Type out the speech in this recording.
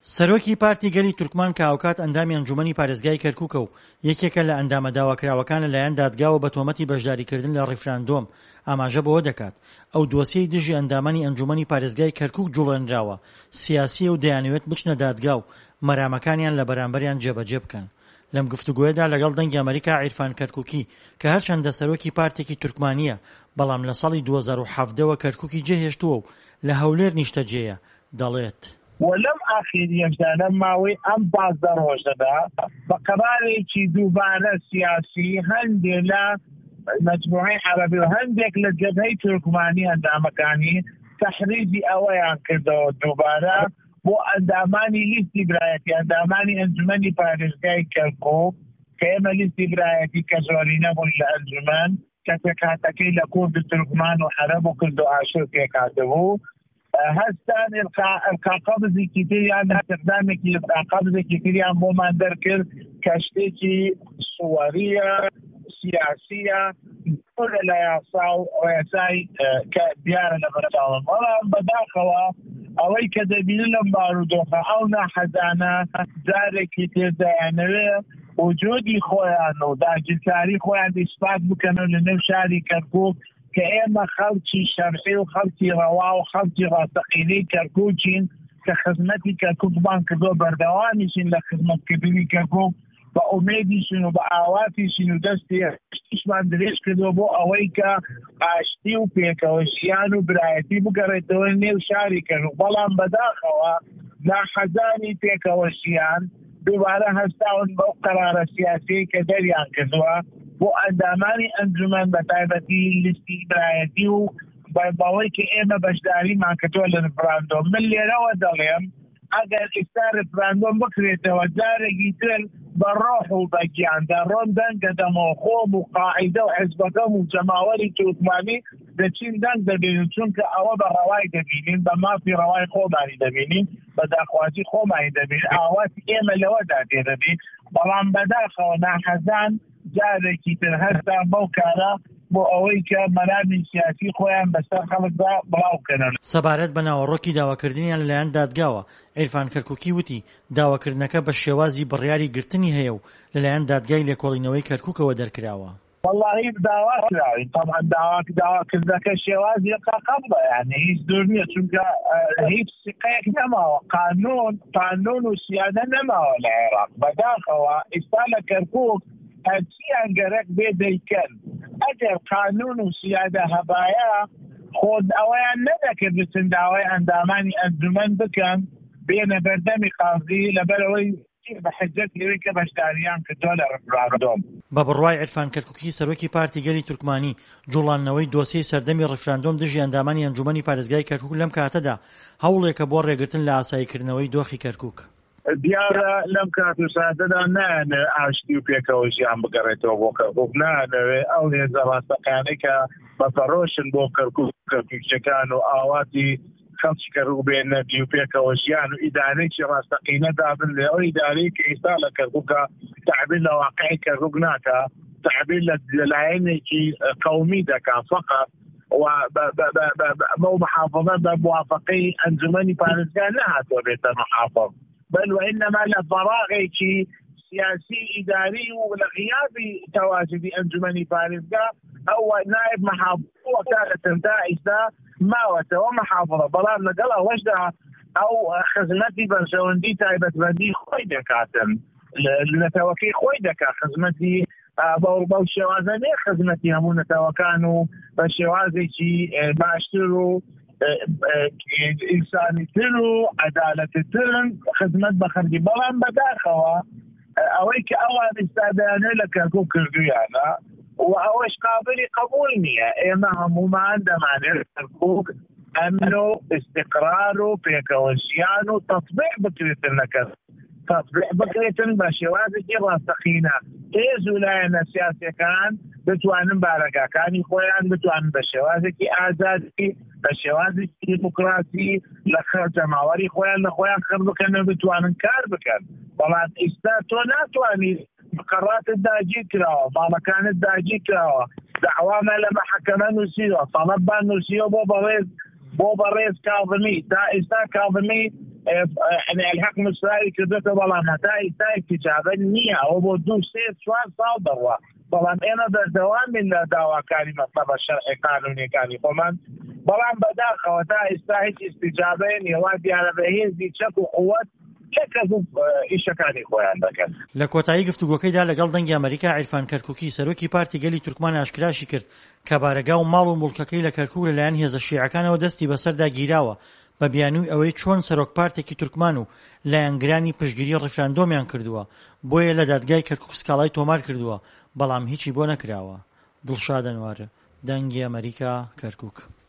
سەرۆکی پارتی گەلی تورکمان کە ئاوکات ئەندامی ئەنجومەنی پارێزگای کەرکووکە و یەکێکە لە ئەندامە داواکراوەکان لەلایەن دادگاوە بە تۆمەتی بەشداریکردن لە ڕیفراندۆم ئاماژە بەوە دەکات ئەو دۆسیەی دژی ئەندامانی ئەنجومەنی پارێزگای کەرکووک جوڵێنراوە سیاسیە و دەیانەوێت بچنە دادگا و مەرامەکانیان لە بەرامبەریان جێبەجێ بکەن. لەم گفتوگۆیەدا لەگەڵ دەنگی ئەمریکا عیرفان کەرکووکی کە هەرچەندە سەرۆکی پارتێکی تورکمانیە بەڵام لە ساڵی 2017ەوە کەرکووکی جێهێشتووە و لە هەولێر نیشتەجێیە دەڵێت ولم آخریەشدا لەم ماوەی ئەم 15 ڕۆژەدا بە قەرارێکی دووبارە سیاسی هەندێک لە مەجموعەی عەرەبی و هەندێک لە جەبهەی تورکمانی ئەندامەکانی تەحریزی ئەوەیان کردەوە دووبارە بۆ ئەندامانی لیستی برایەتی ئەندامانی ئەنجومەنی پارێزگای کەرکووک کە ئێمە لیستی برایەتی کە زۆری نەبوون لە ئەنجومەن کە پێکهاتەکەی لە کورد تورکمان و عەرەب و کورد و ئاشور پێکهاتەبوو هەستان ئەلقاقەبزێکی تریان ئەقدامێکی قەبزێکی تریان بۆمان دەرکرد کە شتێکی سووەریە سیاسیە پڕە لە یاسا و یاسای کە دیارە لە بەرچاوم بەڵام بەداخەوە ئەوەی کە دەبینن لەم بارودۆخە ئەو ناحەزانە جارێکی تێدایانەوێ وجودی خۆیان و داگیرکاری خۆیان ئیسپات بکەن لە نێو شاری کەرکووک کە ئێمە خەڵکی شەرقی و خەڵکی ڕەوا و خەڵکی ڕاستەقینەی کەرکووکین کە خزمەتی کەرکووکمان کردۆ بەردەوامیشین لە خزمەتکردنی کەرکووک بە ئومێدیشین و بە ئاواتیشین و دەستی شتیشمان درێژ کردو بۆ ئەوەی کە ئاشتی و پێکەوە ژیان و برایەتی بگەڕێتەوە نێو شاری کەرکووک بەڵام بەداخەوە ناحەزانی پێکەوە ژیان دووبارە هەستاون بەو قەرارە سیاسی کە دەریان کردووە بۆ ئەندامانی ئەنجومەن بە تایبەتی لیستی برایەتی و بەوەی کە ئێمە بەشداریمان کردووە لە ڕفراندۆم من لێرەوە دەڵێم ئەگەر ئێستا ڕفراندۆم بکرێتەوە جارێکی تر بە ڕۆح و بە گیاندا ڕۆم دەنگە دەمەوە خۆم و قاعیدە و حیزبەکەم و جەماوەری تورکمانی دەچین دەنگ دەبینین چونکە ئەوە بە ڕەوای دەبینین بە مافی ڕەوای خۆمانی دەبینین بە داخوازی خۆمانی دەبین ئاواتی ئێمە لەوەدا تێدەبین بەڵام بەداخەوە ناحەزان جارێکی تر هەستان بەو کارە بۆ ئەوەی کە مەرامی سیاسی خۆیان بەسەر خەڵکدا بڵاوکەنن. سەبارەت بە ناوەڕۆکی داواکردنیان لەلایەن دادگاوە عیرفان کەرکووکی وتی داواکردنەکە بە شێوازی بڕیاری گرتنی هەیە و لەلایەن دادگای لێکۆڵینەوەی کەرکووکەوە دەرکراوە. والله داوا کراوین طبعا داواکردنەکە شێوازی قەبڵە یعنی هیچ دوور نییە چونکە هیچ سقەیەک نەماوە قانون و سیادە نەماوە لە عێراق بەداخەوە ئێستا لە کەرکووک هەرچیان گەرەک بێ دەیکەن ئەگەر قانون و سیادە هەبایە خۆت ئەوەیان نەدەکرد بچن داوای ئەندامانی ئەنجومەن بکەن بێنە بەردەمی قازی لەبەرەوەی بە حجەت لەوەی کە بەشداریان کردووە لە ڕفراندۆم. بە بڕوای عیرفان کەرکووکی سەرۆکی پارتی گەلی تورکمانی جوڵانەوەی دۆسیەی سەردەمی ڕیفراندۆم دژی ئەندامانی ئەنجومەنی پارێزگای کەرکووک لەم کاتەدا هەوڵێکە بۆ ڕێگرتن لە ئاساییکردنەوەی دۆخی کەرکووک. دیارە لەم کات و سادەدا نانە ئاشتی و پێکەوە ژیان بگەڕێتەوە بۆ کەرکووک نانەوێ ئەو هێزە ڕاستەقانەی کە بەفەڕۆشن بۆ کەرکووکچەکان و ئاواتی خەڵکی کەرکووک بێنە دی و پێکەوە ژیان و ئیدارەیەکی ڕاستەقینە دابن لە ئەو ئیدارەی کە ئێستا لە کەرکووکە تعبیر لە واقعی کەرکووک ناکە تعبیر لە لایەنێکی قەومی دەکات فقط و بەو محافظە بە موافقەی ئەنجومەنی پارێزگا نەهاتوە بێتە محافظ بل وإنما لفراغي سياسي إداري ولغياب تواجد أنجمني بارزقا أو نائب محافظ وكالة دائسة ما وتو محافظة بلان نقلها وجدها أو خزمتي برشوندي تايبت بندي خويدة كاتم لتوكي خويدة خزمتي بو شوازني خزمتي همون توكانو بشوازي باشترو ئینسانی تر و عەدالەتی ترن خزمەت بە خەڵکی بەڵام بەداخەوە ئەوەی کە ئەوان ئێستادایانێ لە کەرکووک کردویانە و ئەوەش قابلی قبول نییە ئێمە هەمومان دەمانێت کەرکووک ئەمن و استقرار و پێکەوە ژیان و تەطبیع بکرێتن لە کەرکووک تەطبیع بکرێتن بە شێوازێکی ڕاستەقینە هێز و لایەنە سیاسیەکان بتوانن بارەکەکانی خۆیان بتوانن بە شێوازێکی ئازادی بە شێوازێکی دیموکراسی لە جەماوەری خۆیان لە خۆیان خڕ بکەن و بتوانن کار بکەن بەڵام ئێستا تۆ ناتوانیت قەڕاتت داگیر کراوە ماڵەکانت داگیر کراوە دەعوامە لە مەحەکەمە نووسیوە سەڵەبان نووسیوە بۆ بەڕێز کاظمی تا ئێستا کاظمی يعني الحكم الإسرائيلي كردته بەڵام هەتا ئێستا احتجاجە نییە ئەوە بۆ 2-3-4 ساڵ دەڕوا بەڵام ئێمە بەردەوامین لە داواکاری مەطلبە شەرعی قانونیەکانی خۆمان بەڵام بەداخەوە تا ئێستا هیچ استیجابەیە نیە وا دیارە بە هێزی چەک و قووەت کەس ئیشەکانی خۆیان دەکەن. لە کۆتایی گفتوگۆکەیدا لەگەڵ دەنگی ئەمریکا عیرفان کەرکووکی سەرۆکی پارتی گەلی تورکمان ئاشکراشی کرد کە بارەگا و ماڵ و موڵکەکەی لە کەرکووک لەلایەن هێزە شیعەکانەوە دەستی بەسەردا گیراوە بە بیانووی ئەوەی چۆن سەرۆک پارتێکی تورکمان و لایەنگرانی پشتگیری ڕیفراندۆمیان کردووە بۆیە لە دادگای کەرکووک سکاڵای تۆمار کردووە بەڵام هیچی بۆ نەکراوە. دڵشاد ئەنوار، دەنگی ئەمریکا، کەرکووک.